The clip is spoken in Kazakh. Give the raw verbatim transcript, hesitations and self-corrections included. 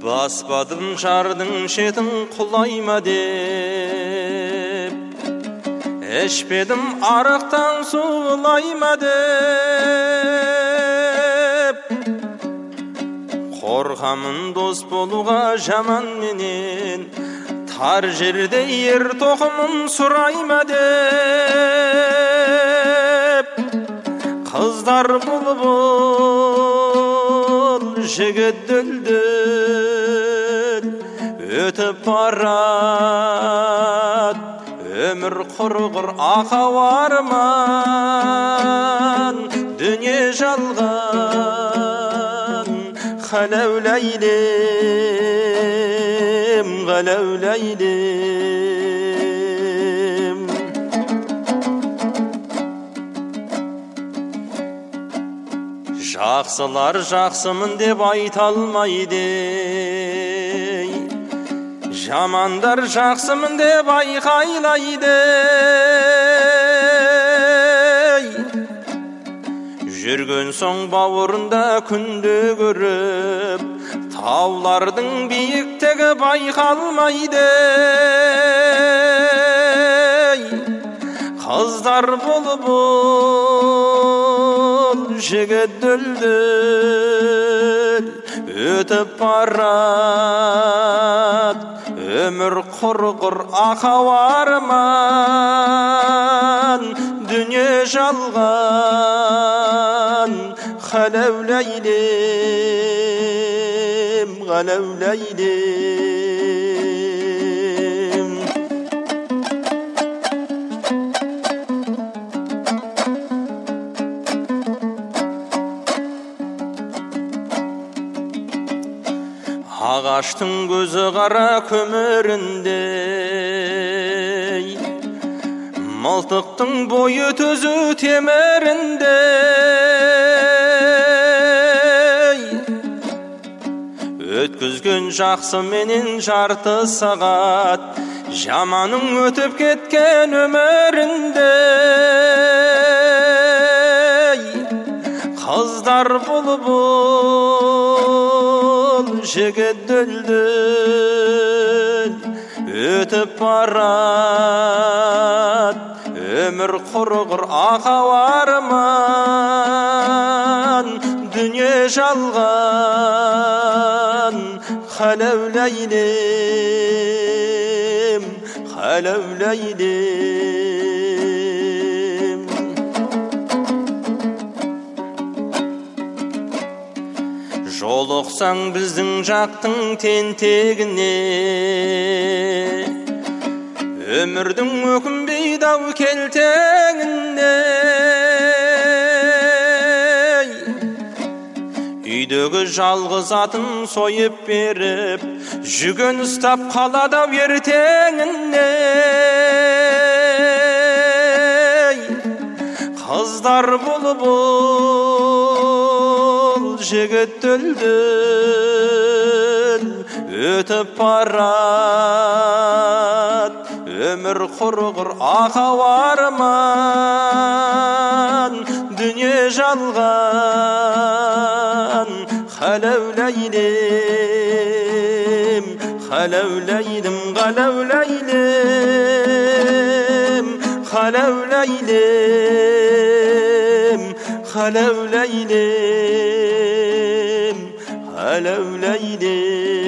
баспадым жардың шетін құлайма деп, ішпедім арықтан суылайма деп, қорқамын дос болуға жаман менен, тар жерде ер тоқымын сұрайма деп. Қыздар бұлбұл, жігіт дүлдүл, өтіп барат, өмір құрғыр ақау арман, дүние жалған, қаләуләйлем, қаләуләйлем. Жақсылар жақсымын деп айта алмайды, жамандар жақсымын деп айқайлайды. Жүрген соң бауырында күнде көріп, таулардың биіктігі байқалмайды. Қыздар бұлбұл, жігіт дүлдүл, өтіп барат, өмір құрғыр ақау арман, дүние жалған, қаләуләйлем, қаләуләйлем. Ағаштың көзі қара көміріндей, мылтықтың бойы төзі теміріндей. Өткізген жақсы менен жарты сағат, жаманың өтіп кеткен өміріндей. Қыздар бұлбұл, жігіт дүлдүл, өтіп барат, өмір құрғыр ақау арман, дүние жалған, қаләуләйлем, қаләуләйлем. Жолықсаң біздің жақтың тентегіне, өмірдің өкінбей дау келтеңіне. Үйдегі жалғыз атын сойып беріп, жүген ұстап қалады ертеңіне. Қыздар бұлбұл, жігіт дүлдүл, өтіп барат, өмір құрғыр ақау арман, дүние жалған, қаләуләйлем, қаләуләйлем, қаләуләйлем, қаләуләйлем, қаләуләйлем, қаләуләйлем.